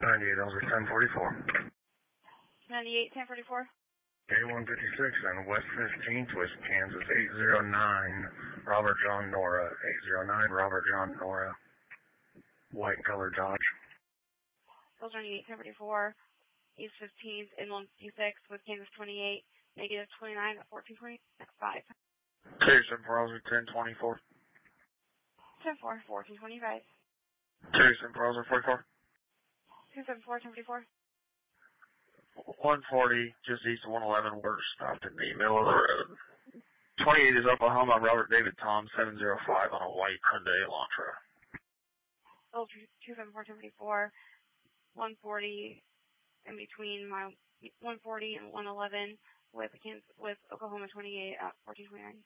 98 over 1044. 98, 1044. A156 on West 15th, West Kansas, 809, Robert John Nora, 809, Robert John Nora, white color Dodge. Those are 98, 1044. East 15th, in 156, West Kansas 28, negative 29 at 1420, next 5. Jason Browser 1024. 10-4, 1425. Jason Browser 44. 274, 1044. 140, just east of 111, we're stopped in the middle of the road. 28 is Oklahoma, Robert David Tom, 705 on a white Hyundai Elantra. Oh, 274, 1044. 140, in between my 140 and 111 with Oklahoma 28 at 1429.